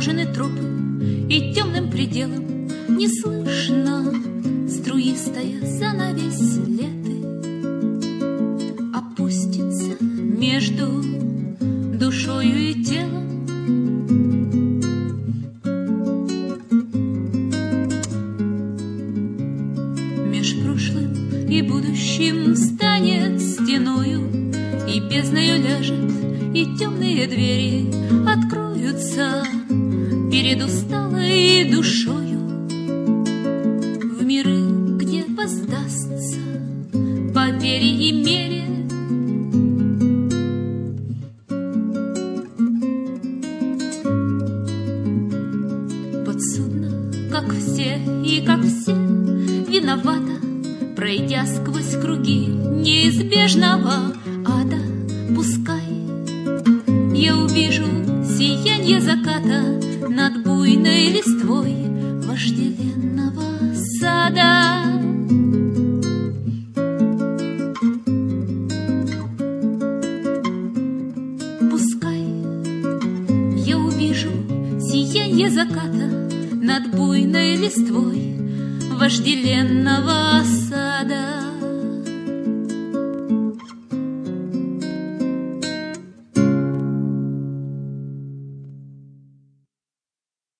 сужены тропы, и темным пределом не слышно струистая занавесь леты опустится между душою и телом. Меж прошлым и будущим станет стеною, и бездною ляжет, и темные двери откроются перед усталой душою в миры, где воздастся по вере и мере. Подсудно, как все и как все, виновата, пройдя сквозь круги неизбежного ада. Пускай я увижу сиянье заката над буйной листвой вожделенного сада. Пускай я увижу сиянье заката над буйной листвой вожделенного сада.